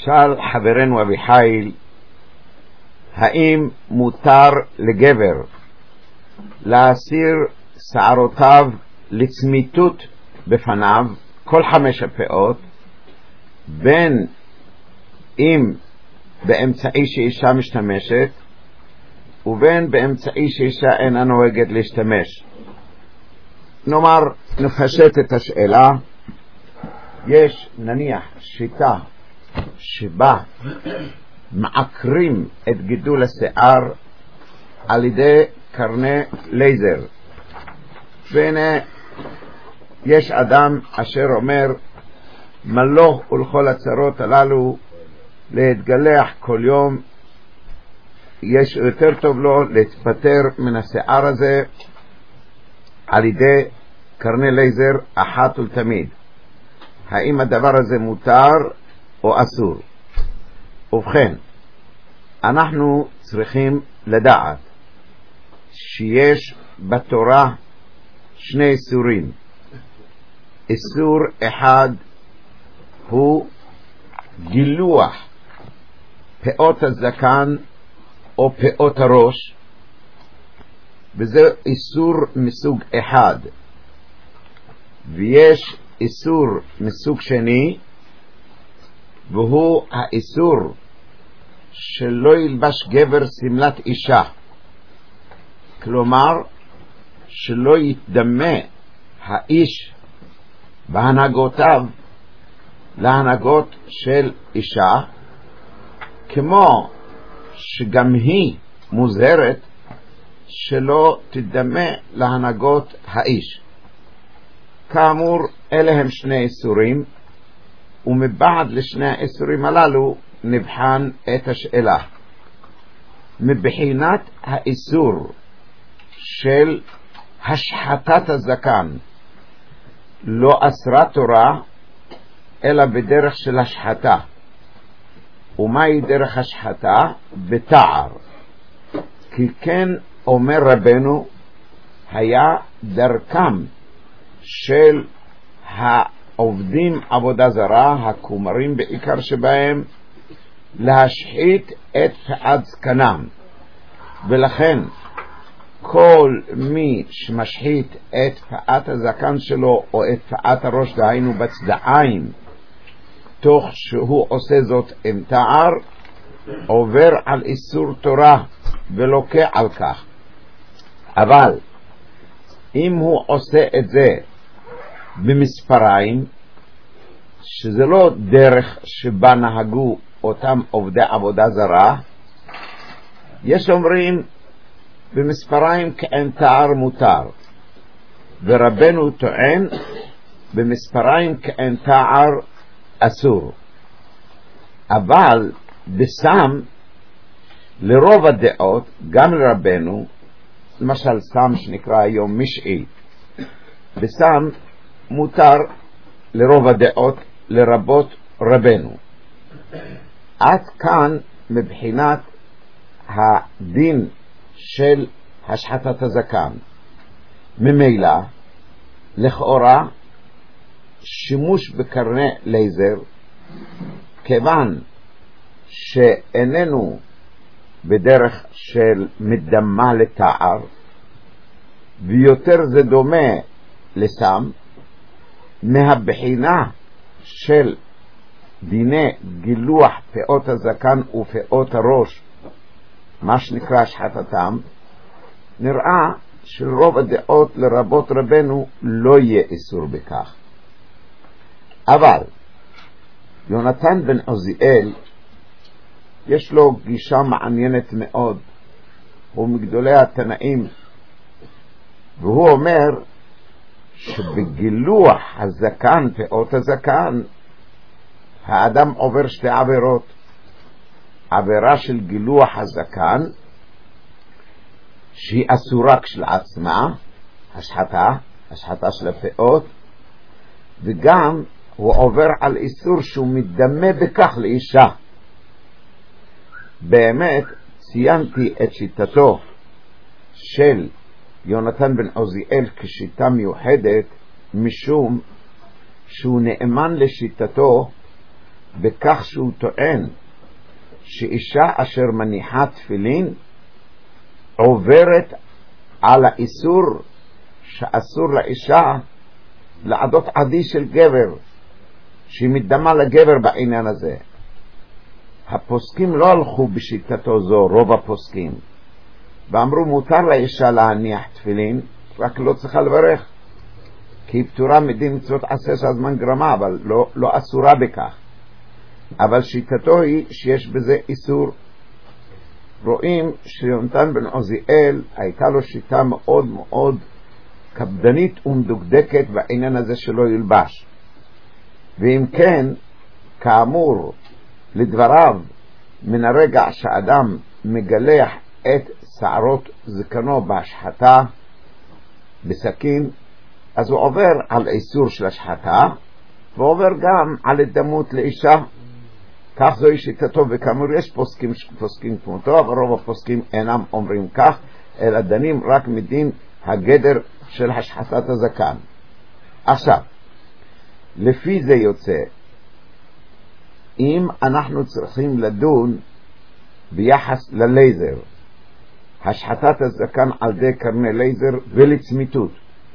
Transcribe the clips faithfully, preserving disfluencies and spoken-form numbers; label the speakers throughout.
Speaker 1: שאל חברנו אביחיל, האם מותר לגבר להסיר שערותיו לצמיתות בפניו כל חמש הפאות, בין אם באמצעי שאישה משתמשת ובין באמצעי שאישה אינה נוהגת להשתמש? נאמר, נפשט את השאלה. יש נניח שיטה שבה מעקרים את גידול השיער על ידי קרני לייזר, והנה יש אדם אשר אומר מלוך ולכל הצרות הללו להתגלח כל יום, יש יותר טוב לו להתפטר מן השיער הזה על ידי קרני לייזר אחת ולתמיד. האם הדבר הזה מותר או אסור? ובכן, אנחנו צריכים לדעת שיש בתורה שני איסורים. איסור אחד הוא גילוח פאות הזקן או פאות הראש, וזה איסור מסוג אחד. ויש איסור מסוג שני, והוא האיסור שלא ילבש גבר סמלת אישה, כלומר שלא יתדמה האיש בהנהגותיו להנהגות של אישה, כמו שגם היא מוזהרת שלא תדמה להנהגות האיש. כאמור, אלה הם שני איסורים, ומבעד לשני האיסורים הללו נבחן את השאלה. מבחינת האיסור של השחתת הזקן, לא אסרה תורה אלא בדרך של השחתה. ומהי דרך השחתה? בתער. כי כן אומר רבנו, היה דרכם של העובדים עבודה זרה, הכומרים בעיקר שבהם, להשחית את פאת זקנם, ולכן כל מי שמשחית את פאת הזקן שלו או את פאת הראש, דהיינו בצדעיים, תוך שהוא עושה זאת עם תער, עובר על איסור תורה ולוקה על כך. אבל אם הוא עושה את זה במספריים, שזה לא דרך שבה נהגו אותם עובדי עבודה זרה, יש אומרים במספריים כאין תער מותר, ורבנו טוען במספריים כאין תער אסור. אבל בסם, לרוב הדעות, גם לרבנו, למשל סם שנקרא היום משעי, בסם מותר לרוב הדעות, לרבות רבנו. עד כאן מבחינת הדין של השחתת הזקן. ממילא, לכאורה, שימוש בקרני לייזר, כיוון שאיננו בדרך של מדמה לתער, ויותר זה דומה לסם, מהבחינה של דיני גילוח פאות הזקן ופאות הראש, מה שנקרא השחתתם, נראה שלרוב הדעות לרבות רבנו לא יהיה איסור בכך. אבל יונתן בן עוזיאל יש לו גישה מעניינת מאוד, הוא מגדולי התנאים, והוא אומר שבגילוח הזקן, פאות הזקן, האדם עובר שתי עבירות. עבירה של גילוח הזקן, שהיא אסורה כשלעצמה, השחתה, השחתה של הפאות, וגם הוא עובר על איסור שהוא מדמה בכך לאישה. באמת ציינתי את שיטתו של יונתן בן עוזיאל כשיטה מיוחדת, משום שהוא נאמן לשיטתו בכך שהוא טוען שאישה אשר מניחה תפילין עוברת על האיסור שאסור לאישה לעדות עדי של גבר, שהיא מתדמה לגבר בעניין הזה. הפוסקים לא הלכו בשיטתו זו, רוב הפוסקים, ואמרו מותר לאישה להניח תפילין, רק לא צריכה לברך, כי היא פטורה מדין מצוות עשה שהזמן גרמה, אבל לא, לא אסורה בכך. אבל שיטתו היא שיש בזה איסור. רואים שיונתן בן עוזיאל הייתה לו שיטה מאוד מאוד קפדנית ומדוקדקת בעניין הזה שלא ילבש. ואם כן, כאמור, לדבריו, מן הרגע שאדם מגלח את שערות זקנו בהשחתה בסכין, אז הוא עובר על איסור של השחתה, ועובר גם על הדמות לאישה. כך זוהי שיטתו, וכאמור יש פוסקים פוסקים כמותו, אבל רוב הפוסקים אינם אומרים כך, אלא דנים רק מדין הגדר של השחתת הזקן. עכשיו, לפי זה יוצא, אם אנחנו צריכים לדון ביחס ללייזר, השחתת הזקן על ידי קרני לייזר ולצמיתות,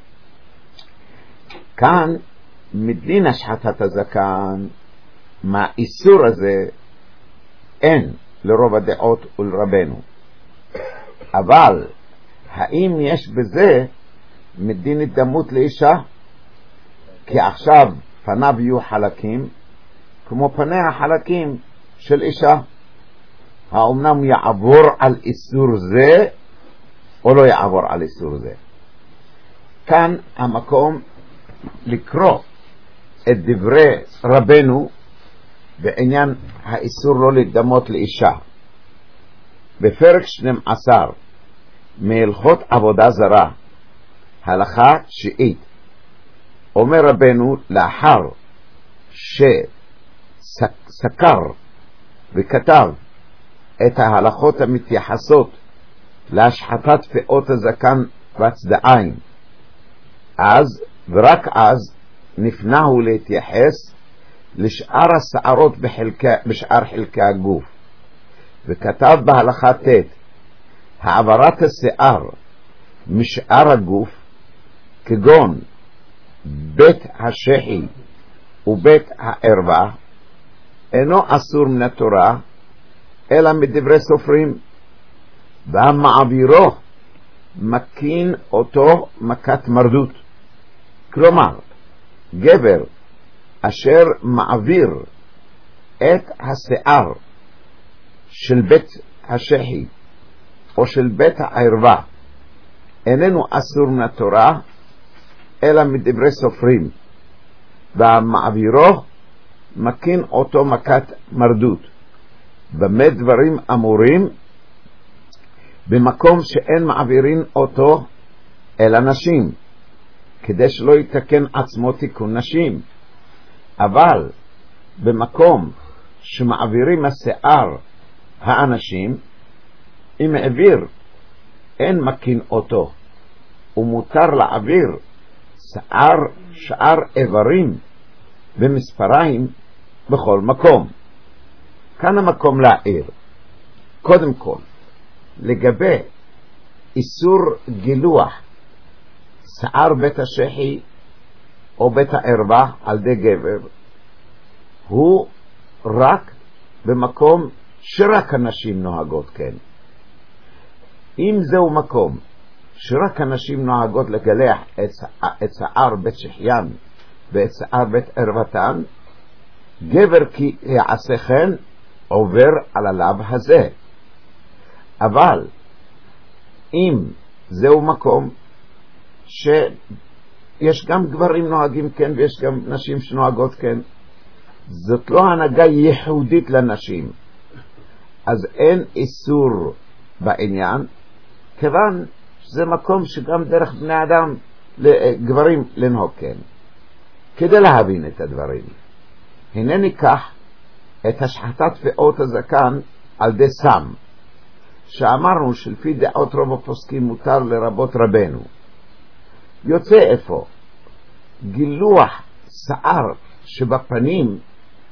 Speaker 1: כאן מדין השחתת הזקן, מהאיסור הזה אין לרוב הדעות ולרבנו. אבל האם יש בזה מדין דמות לאישה? כי עכשיו פניו יהיו חלקים כמו פני החלקים של אישה. האומנם יעבור על איסור זה או לא יעבור על איסור זה? כאן המקום לקרוא את דברי רבנו בעניין האיסור לא לדמות לאישה. בפרק שנים עשר מהלכות עבודה זרה, הלכה תשיעית, אומר רבנו, לאחר שסקר וכתב את ההלכות המתייחסות להשחתת פאות הזקן והצדעיים, אז ורק אז נפנהו להתייחס לשאר השערות בחלקה, בשאר חלקי הגוף, וכתב בהלכה ת' העברת השיער משאר הגוף, כגון בית השחי ובית הערווה, אינו אסור מן התורה אלא מדברי סופרים, והמעבירו מקין אותו מכת מרדות. כלומר, גבר אשר מעביר את השיער של בית השחי או של בית הערווה איננו אסור מן התורה אלא מדברי סופרים, והמעבירו מקין אותו מכת מרדות. במה דברים אמורים? במקום שאין מעבירים אותו אל אנשים, כדי שלא יתקן עצמו תיקון נשים. אבל במקום שמעבירים השיער האנשים, אם העביר אין מקין אותו, ומותר להעביר שיער שאר איברים במספריים בכל מקום. כאן המקום להעיר, קודם כל, לגבי איסור גילוח שיער בית השחי או בית הערווה על ידי גבר, הוא רק במקום שרק הנשים נוהגות כן. אם זהו מקום שרק הנשים נוהגות לגלח את שיער בית שחיין ואת שיער בית ערוותן, גבר כי יעשה כן עובר על הלב הזה. אבל אם זהו מקום שיש גם גברים נוהגים כן ויש גם נשים שנוהגות כן, זאת לא הנהגה ייחודית לנשים, אז אין איסור בעניין, כיוון שזה מקום שגם דרך בני אדם לגברים לנהוג כן. כדי להבין את הדברים, הנה ניקח את השחתת פאות הזקן על ידי סם, שאמרנו שלפי דעות רוב הפוסקים מותר לרבות רבנו. יוצא איפה? גילוח שיער שבפנים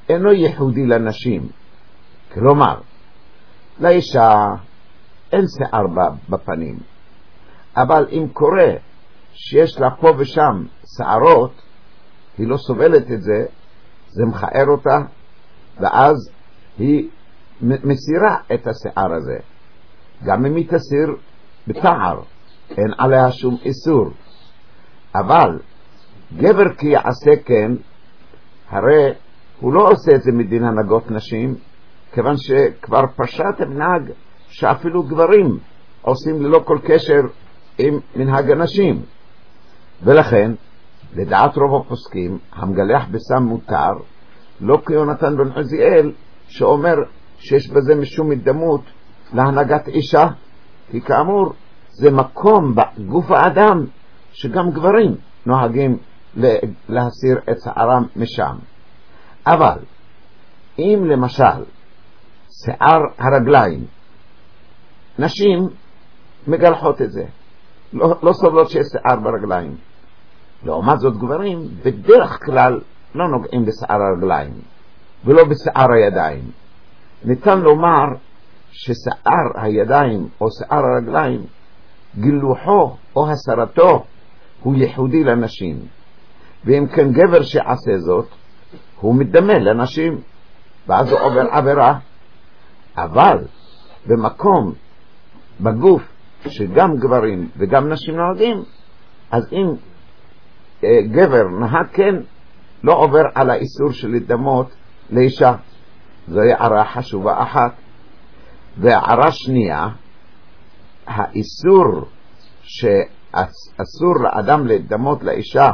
Speaker 1: אינו ייחודי לנשים. כלומר, לאישה אין שיער בפנים, אבל אם קורה שיש לה פה ושם שערות, היא לא סובלת את זה, זה מכער אותה, ואז היא מסירה את השיער הזה. גם אם היא תסיר בתער, אין עליה שום איסור. אבל גבר כי יעשה כן, הרי הוא לא עושה את זה מדין הנהגות נשים, כיוון שכבר פשט המנהג שאפילו גברים עושים ללא כל קשר עם מנהג הנשים. ולכן, לדעת רוב הפוסקים, המגלח בסם מותר, לא כיונתן בן עזיאל, שאומר שיש בזה משום מדמות להנהגת אישה, כי כאמור, זה מקום בגוף האדם שגם גברים נוהגים להסיר את שערם משם. אבל אם למשל שיער הרגליים, נשים מגלחות את זה, לא, לא סובלות שיש שיער ברגליים. לעומת זאת גברים בדרך כלל לא נוגעים בשיער הרגליים ולא בשיער הידיים. ניתן לומר ששיער הידיים או שיער הרגליים, גילוחו או הסרתו הוא ייחודי לנשים, ואם כן גבר שעשה זאת הוא מדמה לנשים, ואז הוא עובר עבירה. אבל במקום בגוף שגם גברים וגם נשים נוהגים, אז אם אה, גבר נהג כן, לא עובר על האיסור של לדמות לאישה. זו הערה חשובה אחת. והערה שנייה, האיסור שאסור לאדם לדמות לאישה,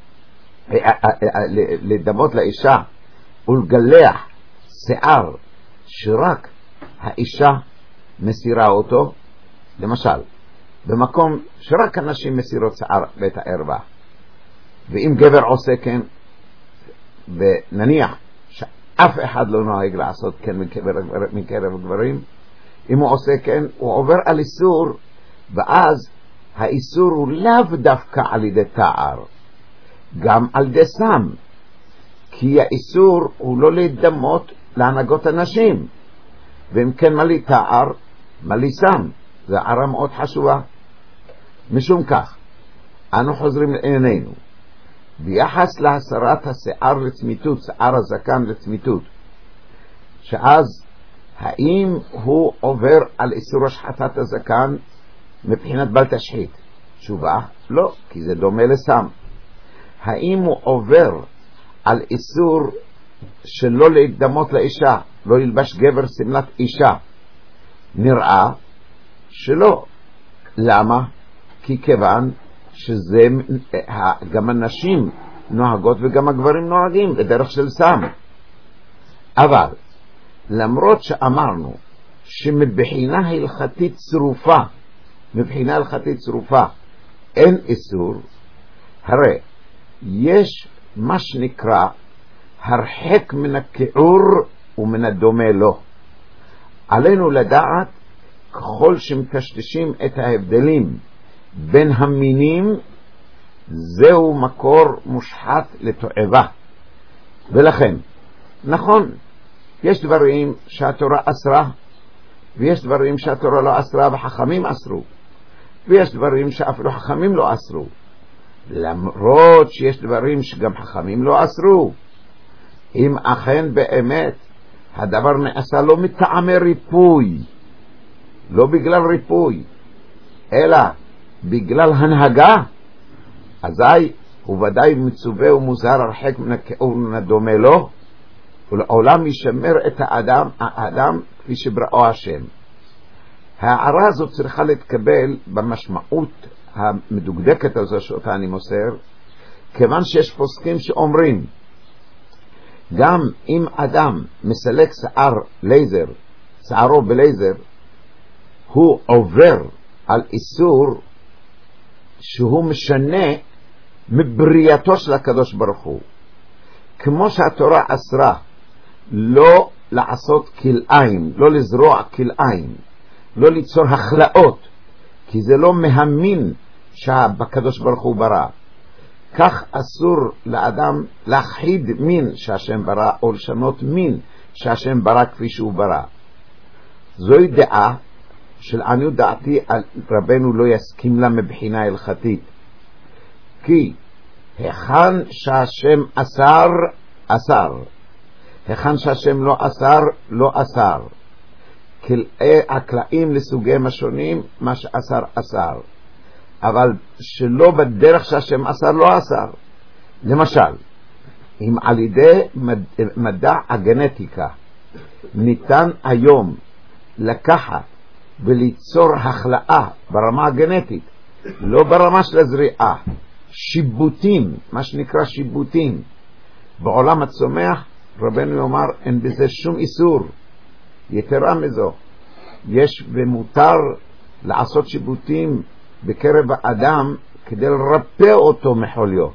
Speaker 1: לדמות לאישה ולגלח שיער שרק האישה מסירה אותו, למשל במקום שרק הנשים מסירות שיער בית הערווה, ואם גבר עושה כן, ונניח שאף אחד לא נוהג לעשות כן מקרב גברים, אם הוא עושה כן הוא עובר על איסור, ואז האיסור הוא לאו דווקא על ידי תער, גם על ידי סם, כי האיסור הוא לא לדמות להנהגות הנשים, ואם כן מלי תער מלי סם. זו הערה מאוד חשובה. משום כך אנו חוזרים לענייננו ביחס להסרת השיער לצמיתות, שיער הזקן לצמיתות, שאז האם הוא עובר על איסור השחתת הזקן מבחינת בל תשחית? תשובה, לא, כי זה דומה לסם. האם הוא עובר על איסור שלא להקדמות לאישה, לא ילבש גבר סמלת אישה? נראה שלא. למה? כי כיוון שזה גם הנשים נוהגות וגם הגברים נוהגים בדרך של סם. אבל למרות שאמרנו שמבחינה הלכתית צרופה, מבחינה הלכתית צרופה אין איסור, הרי יש מה שנקרא הרחק מן הכיעור ומן הדומה לו. עלינו לדעת ככל שמקשקשים את ההבדלים בין המינים, זהו מקור מושחת לתועבה. ולכן נכון, יש דברים שהתורה אסרה, ויש דברים שהתורה לא אסרה וחכמים אסרו, ויש דברים שאפילו חכמים לא אסרו, למרות שיש דברים שגם חכמים לא אסרו. אם אכן באמת הדבר נעשה לא מטעמי ריפוי, לא בגלל ריפוי, אלא בגלל הנהגה, אזי הוא ודאי מצווה ומוזהר הרחק מן הכיעור ומן הדומה לו, ולעולם ישמר את האדם, האדם כפי שבראו השם. ההערה הזאת צריכה להתקבל במשמעות המדוקדקת הזו שאותה אני מוסר, כיוון שיש פוסקים שאומרים גם אם אדם מסלק שיער לייזר, שיערו בלייזר, הוא עובר על איסור שהוא משנה מבריאתו של הקדוש ברוך הוא. כמו שהתורה אסרה לא לעשות כלאיים, לא לזרוע כלאיים, לא ליצור החלאות, כי זה לא מהמין שהקדוש ברוך הוא ברא. כך אסור לאדם להכחיד מין שהשם ברא, או לשנות מין שהשם ברא כפי שהוא ברא. זוהי דעה שלעניות דעתי רבנו לא יסכים לה מבחינה הלכתית, כי היכן שהשם אסר, אסר, היכן שהשם לא אסר, לא אסר. כלאי הקלעים לסוגיהם השונים, מה שאסר אסר, אבל שלא בדרך שהשם אסר לא אסר. למשל, אם על ידי מדע הגנטיקה ניתן היום לקחת וליצור החלאה ברמה הגנטית, לא ברמה של הזריעה, שיבוטים, מה שנקרא שיבוטים בעולם הצומח, רבנו יאמר אין בזה שום איסור. יתרה מזו, יש ומותר לעשות שיבוטים בקרב האדם כדי לרפא אותו מחוליו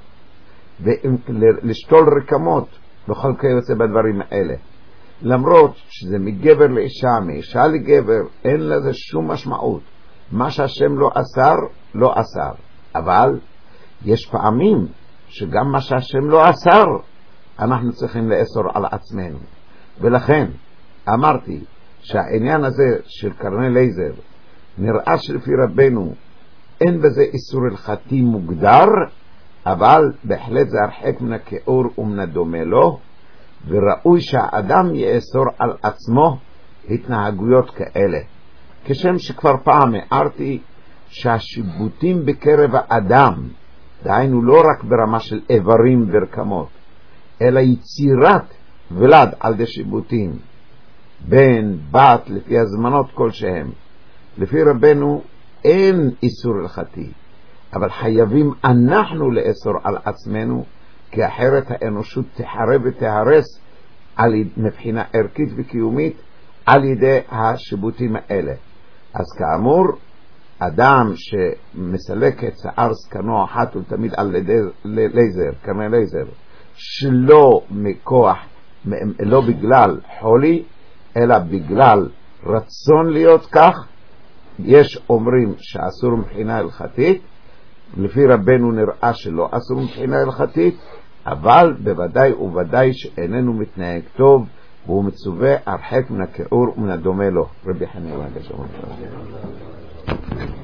Speaker 1: ולשתול רקמות בכל כיוצא בדברים האלה. למרות שזה מגבר לאישה, מאישה לגבר, אין לזה שום משמעות. מה שהשם לא אסר, לא אסר. אבל יש פעמים שגם מה שהשם לא אסר אנחנו צריכים לאסור על עצמנו. ולכן אמרתי שהעניין הזה של קרני לייזר נראה שלפי רבנו אין בזה איסור הלכתי מוגדר, אבל בהחלט זה הרחק מן הכיעור ומן הדומה לו, וראוי שהאדם יאסור על עצמו התנהגויות כאלה. כשם שכבר פעם הערתי שהשיבוטים בקרב האדם, דהיינו לא רק ברמה של איברים ורקמות, אלא יצירת ולד על די שיבוטים, בן, בת, לפי הזמנות כלשהם. לפי רבנו אין איסור הלכתי, אבל חייבים אנחנו לאסור על עצמנו, כי אחרת האנושות תחרב ותהרס על מבחינה ערכית וקיומית על ידי השיבוטים האלה. אז כאמור, אדם שמסלק את שיער זקנו אחת ולתמיד על ידי לייזר, קרני לייזר, שלא מכוח, לא בגלל חולי, אלא בגלל רצון להיות כך, יש אומרים שאסור מבחינה הלכתית. לפי רבנו נראה שלא אסור מבחינה הלכתית, אבל בוודאי ובוודאי שאיננו מתנהג טוב, והוא מצווה הרחק מן הכיעור ומן הדומה לו. רבי חנין, בבקשה.